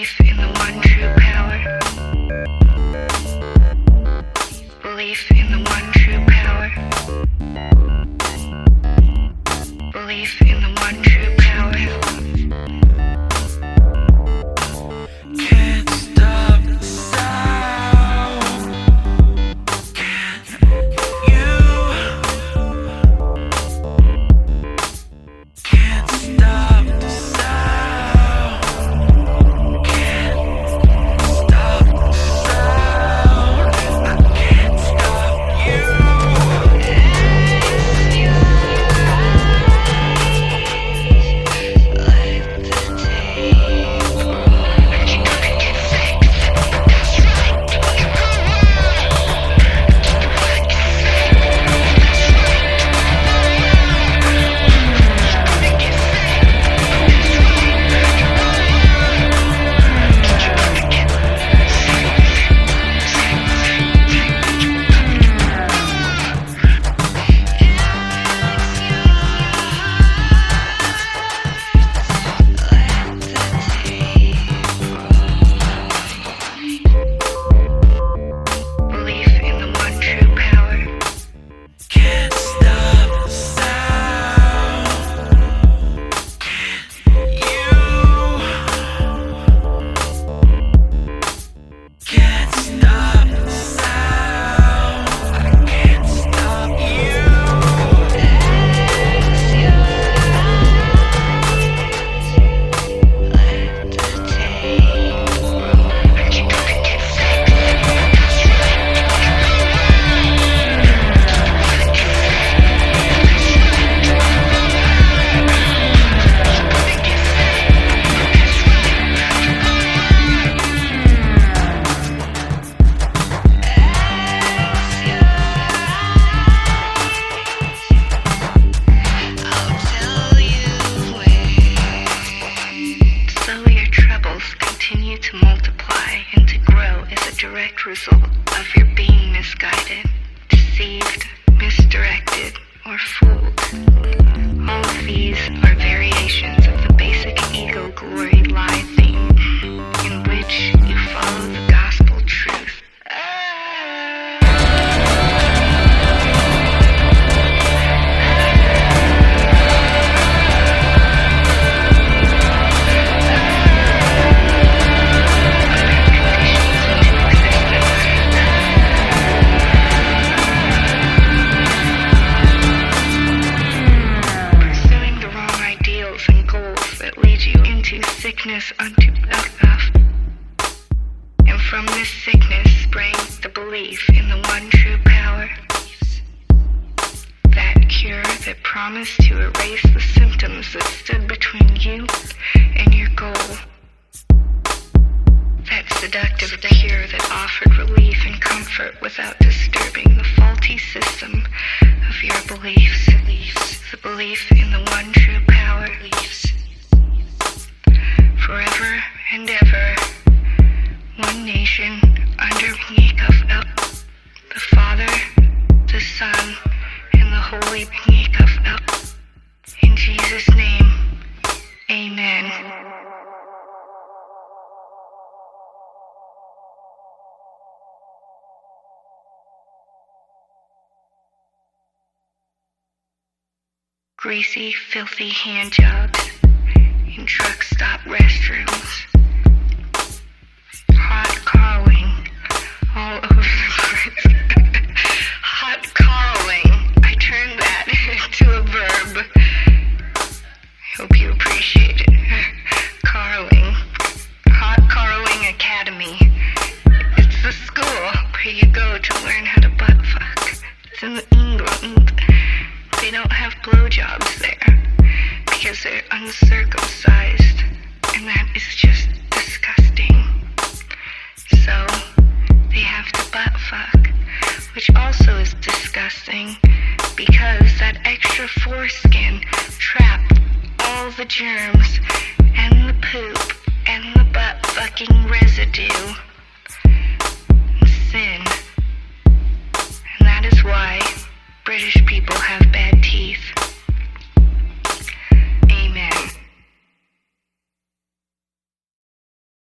Belief in the one true power. Belief in the one true power. Belief in the one true power. Can't stop the sound. Can't you? Can't stop the sound. Can't stop the sound. I can't stop you. Continue to multiply and to grow as a direct result of your being misguided, deceived, misdirected, or fooled. All of these are variations of the basic ego glory lie theme, in which you follow the gospel truth. Sickness unto self, and from this sickness sprang the belief in the one true power, that cure that promised to erase the symptoms that stood between you and your goal, that seductive cure that offered relief and comfort without disturbing the faulty system of your beliefs, the belief in the one true power. Forever and ever, one nation under P'nyikaf, the Father, the Son, and the Holy P'nyikaf. In Jesus' name, amen. Greasy, filthy hand jobs in truck stop restrooms, hot carling all over the place. Hot carling, I turned that into a verb. I hope you appreciate it. Carling, Hot Carling Academy. It's the school where you go to learn how to butt fuck. It's in England. They don't have blowjobs there because they're uncircumcised, and that is just disgusting. So they have to butt fuck, which also is disgusting because that extra foreskin trapped all the germs and the poop and the butt fucking residue. Sin.